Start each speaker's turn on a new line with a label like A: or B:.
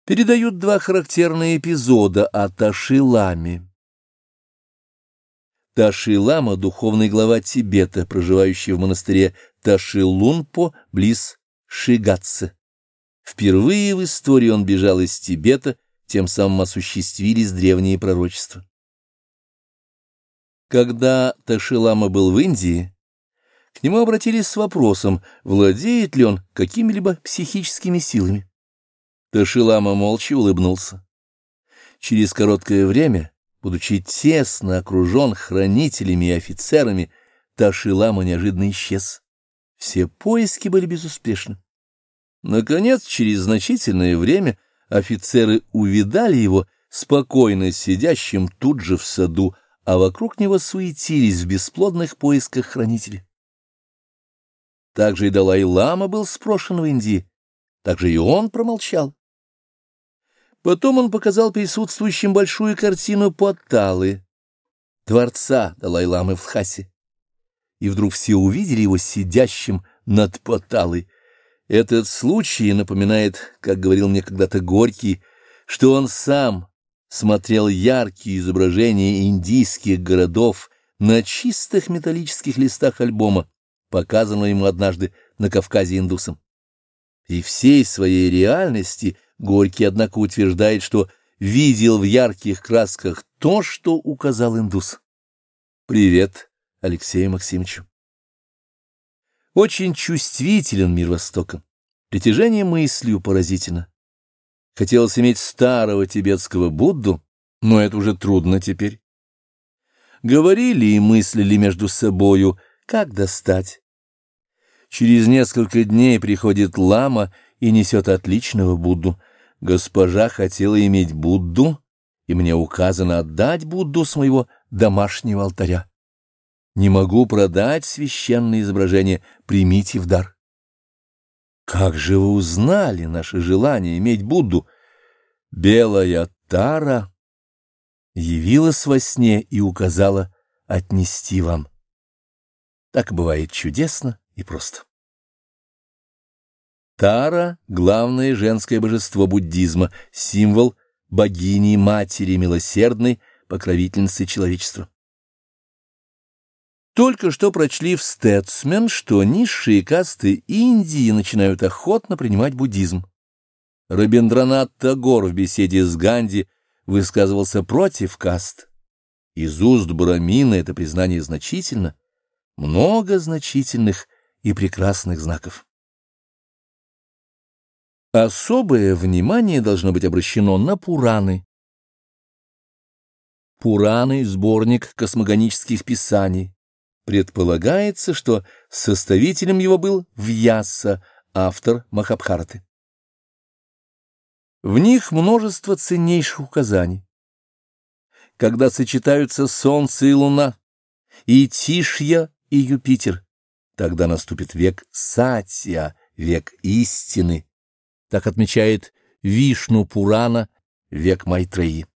A: передают два характерные эпизода о Таши-ламе. Таши-лама — духовный глава Тибета, проживающий в монастыре Таши-лунпо близ Шигатсе. Впервые в истории он бежал из Тибета, тем самым осуществились древние пророчества. Когда Таши-лама был в Индии, к нему обратились с вопросом, владеет ли он какими-либо психическими силами. Таши-лама молча улыбнулся. Через короткое время, будучи тесно окружен хранителями и офицерами, Таши-лама неожиданно исчез. Все поиски были безуспешны. Наконец, через значительное время офицеры увидали его спокойно сидящим тут же в саду, а вокруг него суетились в бесплодных поисках хранителей. Также и Далай-лама был спрошен в Индии, также и он промолчал. Потом он показал присутствующим большую картину Поталы, дворца Далай-ламы в Лхасе, и вдруг все увидели его сидящим над Поталой. Этот случай напоминает, как говорил мне когда-то Горький, что он сам смотрел яркие изображения индийских городов на чистых металлических листах альбома, показанного ему однажды на Кавказе индусам. И всей своей реальности Горький, однако, утверждает, что видел в ярких красках то, что указал индус. Привет Алексею Максимовичу. Очень чувствителен мир Востока. Притяжение мыслью поразительно. Хотелось иметь старого тибетского Будду, но это уже трудно теперь. Говорили и мыслили между собою, как достать. Через несколько дней приходит лама и несет отличного Будду. Госпожа хотела иметь Будду, и мне указано отдать Будду с моего домашнего алтаря. Не могу продать священное изображение, примите в дар. Как же вы узнали наше желание иметь Будду? Белая Тара явилась во сне и указала отнести вам. Так бывает чудесно и просто. Тара — главное женское божество буддизма, символ богини-матери милосердной, покровительницы человечества. Только что прочли в «Стэтсмен», что низшие касты Индии начинают охотно принимать буддизм. Рабиндранат Тагор в беседе с Ганди высказывался против каст. Из уст брамина это признание значительно, много значительных и прекрасных знаков. Особое внимание должно быть обращено на Пураны. Пураны — сборник космогонических писаний. Предполагается, что составителем его был Вьяса, автор Махабхараты. В них множество ценнейших указаний. Когда сочетаются Солнце и Луна, и Тишья и Юпитер, тогда наступит век Сатья, век истины. Так отмечает Вишну Пурана, век Майтреи.